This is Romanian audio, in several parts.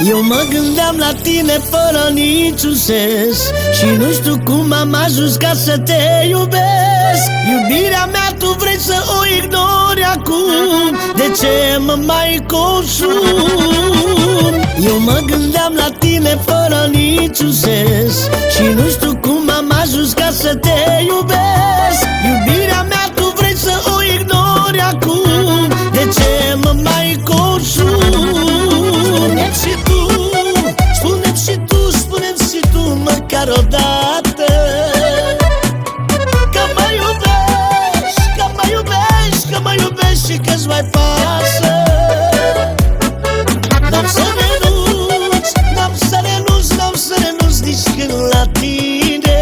Eu mă gândeam la tine fără niciun sens și nu știu cum am ajuns ca să te iubesc. Iubirea mea tu vrei să o ignori acum, de ce mă mai consumi? Eu mă gândeam la tine fără niciun sens și nu știu cum am ajuns ca să te iubesc. Iubirea mea tu vrei să o ignori acum, de ce mă mai consumi? Spune-mi și tu, spune-mi și tu, spune-mi și tu măcar odată că mă iubești, că mă iubești, că mă iubești și că-ți mai pasă. N-am să renunț, n-am să renunț, n-am să renunț nici când la tine.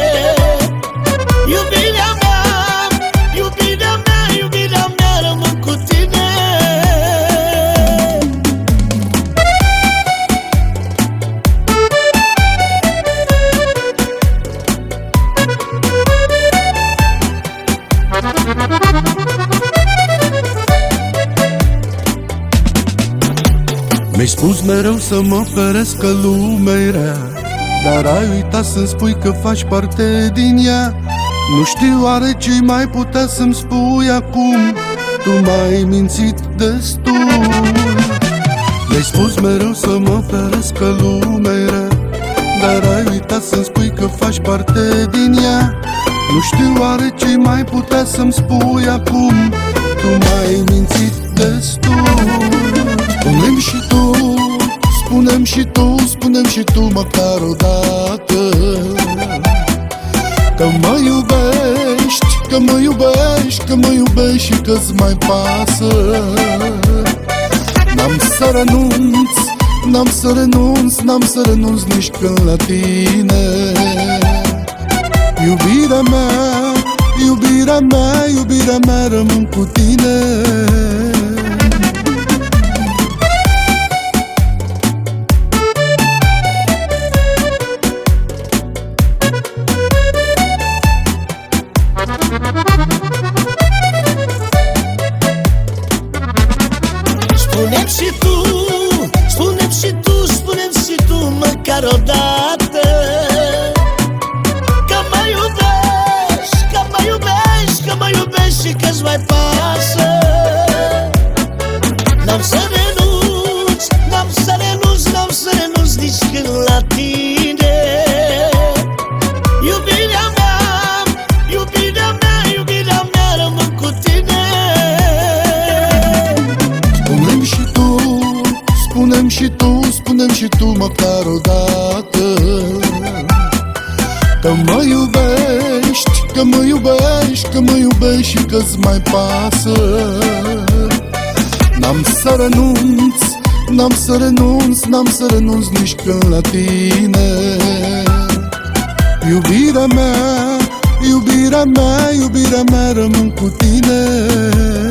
Iubirea mea, iubirea mea, iubirea mea, rămân cu tine. Mi-ai spus mereu să mă feresc că lumea-i rea, dar ai uitat să-mi spui că faci parte din ea. Nu știu oare ce-i mai putea să-mi spui acum, tu m-ai mințit destul. Mi-ai spus mereu să mă feresc că lumea-i rea, dar ai uitat să-mi spui că faci parte din ea. Nu știu oare ce-i mai putea să-mi spui acum, tu m-ai mințit destul. Spune-mi și tu, spune-mi și tu, spune-mi și tu măcar odată că mă iubești, că mă iubești, că mă iubești și că-ți mai pasă. N-am să renunț, n-am să renunț, n-am să renunț nici când la tine. Iubirea mea, iubirea mea, iubirea mea, rămân cu tine. Spune-mi și tu, spune-mi și tu, spune-mi și tu măcar odată că mă iubești, că mă iubești, că mă iubești și că-ți mai pasă. N-am să renunț, n-am să renunț, n-am să renunț nici când la tine. Iubirea mea, iubirea mea, iubirea mea, rămân cu tine. Spune-mi și tu, spune-mi și tu, spune-mi și tu măcar odată că mă iubești, că mă iubești, că mă iubești și că-ți mai pasă. N-am să renunț, n-am să renunț, n-am să renunț nici când la tine. Iubirea mea, iubirea mea, iubirea mea, rămân cu tine.